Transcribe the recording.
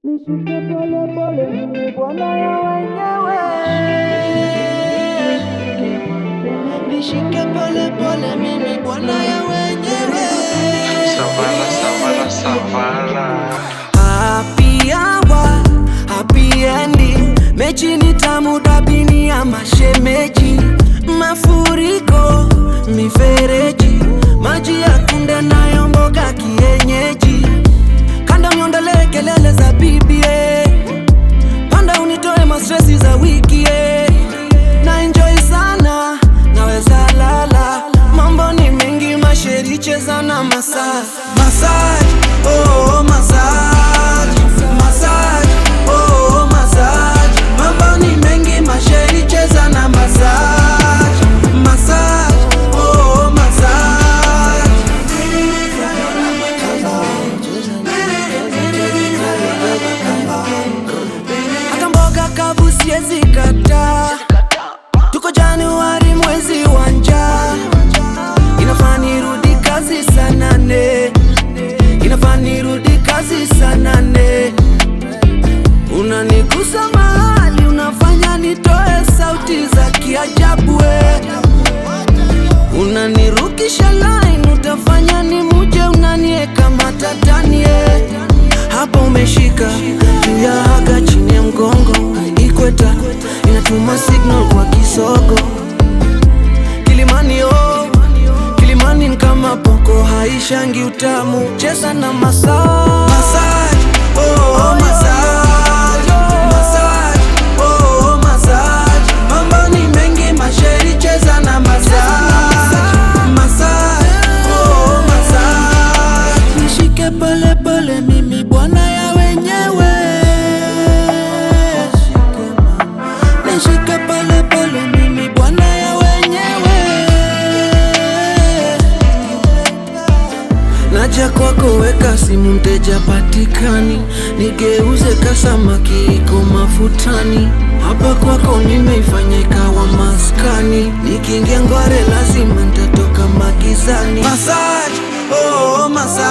Nishike pole pole mimi bwana ya wenyewe. Nishike pole pole mimi bwana ya wenyewe. Savana, savana, savana. Happy hour, happy ending. Mechi ni tamu dabini ya mashemeji. Mafuriko, mifereji. Maji ya kunde nayo mboga kienyeji. Kanda miondole kelele za BBA. Panda unitoe mastresi za wiki na enjoy sana, naweza lala. Mambo ni mengi masheri cheza na massage. Massage, oh massage. Massage, oh massage. Mambo ni mengi masheri cheza na massage. Massage, oh massage. Hata mboga kabu siezi kata. Tuko Januari mwezi wa njaa. Inafaa nirudi kazi saa 8. Inafaa nirudi kazi saa 8. Unanigusa mahali, unafanya nitoe sauti za kiajabu unanirukisha line, utafanya ni muje, unanieka matatani Hapa umeshika, juu ya haga chini ya mgongo. Ikweta, inatuma signal kwa kisogo. Kilimani Kilimani kama poko, haishangi utamu. Cheza na massage. Massage, oh massage. Massage, oh massage. Mambo ni mengi masheri cheza na massage. Massage, oh massage. Nishike pole pole mimi bwana ya wenyewe. Nishike pole pole mimi bwana ya wenyewe. Naja kwako weka simu mteja patikani. Nigeuze kasamaki iko mafutani. Hapa kwako nimeifanya ikawa maskani. Nikiingia ngware lazima nitatoka magizani. Massage, oh massage.